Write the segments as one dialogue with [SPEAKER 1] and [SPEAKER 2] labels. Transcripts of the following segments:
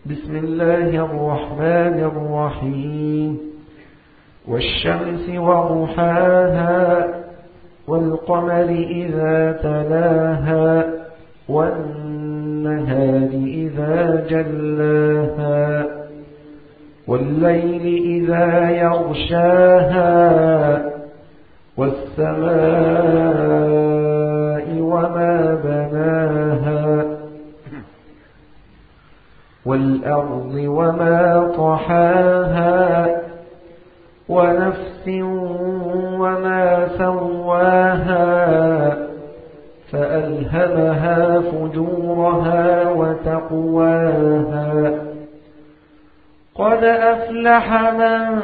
[SPEAKER 1] بسم الله الرحمن الرحيم والشمس وضحاها والقمر إذا تلاها والنهار إذا جلاها والليل إذا يغشاها والسماء وما بناها والأرض وما طحاها ونفس وما سواها فألهمها فجورها وتقواها قد أفلح من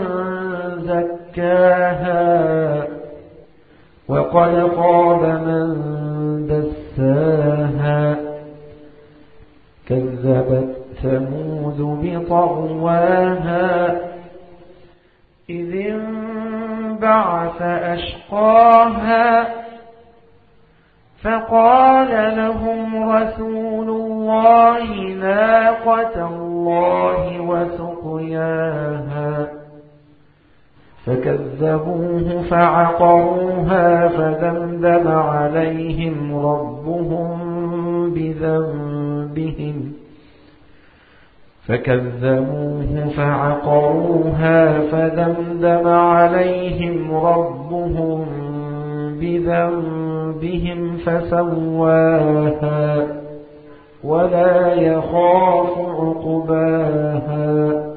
[SPEAKER 1] زكاها وقد خاب من دساها كذبت ثمود بطغواها إذ انبعث أشقاها فقال لهم رسول الله ناقة الله وسقياها فكذبوه فعقروها فدمدم عليهم ربهم بذنبهم فدمدم عليهم ربهم بذنبهم فسواها ولا يخاف عقباها